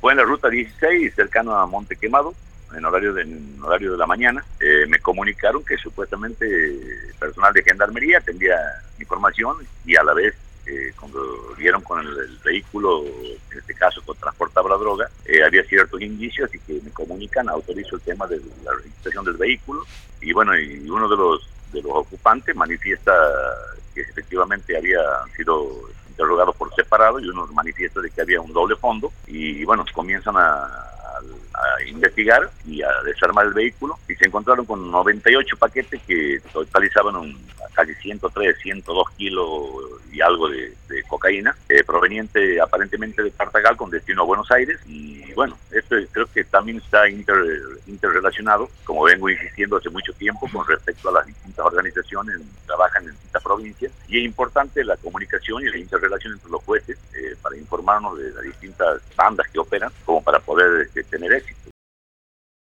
Fue en la ruta 16, cercano a Monte Quemado, en horario de la mañana. Me comunicaron que supuestamente personal de gendarmería tendría información y a la vez cuando vieron con el vehículo, en este caso que transportaba la droga, había ciertos indicios y que me comunican, autorizo el tema de la registración del vehículo y bueno, y uno de los ocupantes manifiesta que efectivamente había sido interrogado por separado y uno manifiesta de que había un doble fondo y bueno, comienzan a investigar y a desarmar el vehículo y se encontraron con 98 paquetes que totalizaban casi 103, 102 kilos y algo de cocaína proveniente aparentemente de Tartagal con destino a Buenos Aires y bueno, esto creo que también está interrelacionado, como vengo insistiendo hace mucho tiempo con respecto a las distintas organizaciones que trabajan en distintas provincias y es importante la comunicación y la interrelación entre los jueces para informarnos de las distintas bandas que operan como para poder tener éxito.